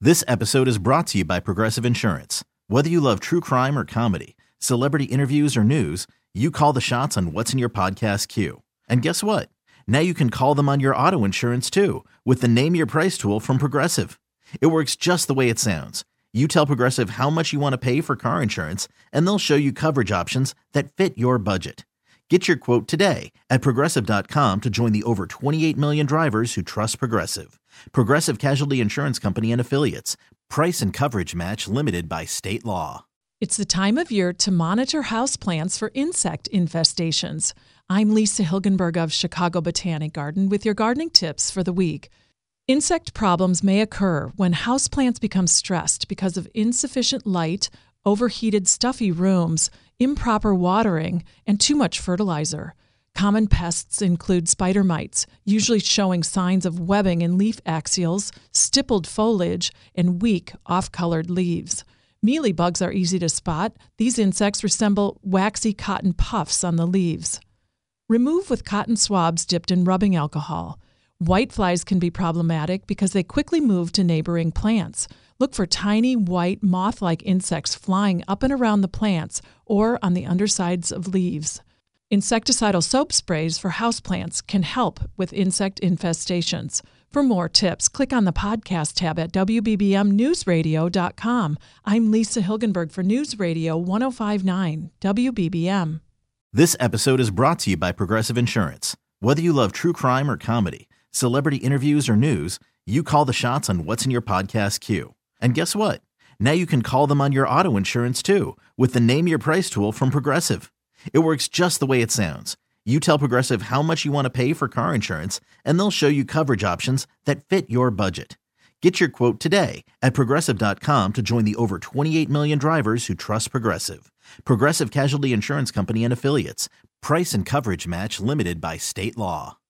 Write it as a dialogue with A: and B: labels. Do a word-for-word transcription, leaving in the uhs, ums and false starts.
A: This episode is brought to you by Progressive Insurance. Whether you love true crime or comedy, celebrity interviews or news, you call the shots on what's in your podcast queue. And guess what? Now you can call them on your auto insurance too with the Name Your Price tool from Progressive. It works just the way it sounds. You tell Progressive how much you want to pay for car insurance, and they'll show you coverage options that fit your budget. Get your quote today at progressive dot com to join the over twenty-eight million drivers who trust Progressive. Progressive Casualty Insurance Company and Affiliates. Price and coverage match limited by state law.
B: It's the time of year to monitor houseplants for insect infestations. I'm Lisa Hilgenberg of Chicago Botanic Garden with your gardening tips for the week. Insect problems may occur when houseplants become stressed because of insufficient light, overheated stuffy rooms, improper watering, and too much fertilizer. Common pests include spider mites, usually showing signs of webbing in leaf axials, stippled foliage, and weak, off-colored leaves. Mealybugs are easy to spot. These insects resemble waxy cotton puffs on the leaves. Remove with cotton swabs dipped in rubbing alcohol. Whiteflies can be problematic because they quickly move to neighboring plants. Look for tiny, white, moth-like insects flying up and around the plants or on the undersides of leaves. Insecticidal soap sprays for houseplants can help with insect infestations. For more tips, click on the podcast tab at w b b m news radio dot com. I'm Lisa Hilgenberg for News Radio one oh five point nine W B B M.
A: This episode is brought to you by Progressive Insurance. Whether you love true crime or comedy, celebrity interviews or news, you call the shots on what's in your podcast queue. And guess what? Now you can call them on your auto insurance too with the Name Your Price tool from Progressive. It works just the way it sounds. You tell Progressive how much you want to pay for car insurance, and they'll show you coverage options that fit your budget. Get your quote today at progressive dot com to join the over twenty-eight million drivers who trust Progressive. Progressive Casualty Insurance Company and Affiliates. Price and coverage match limited by state law.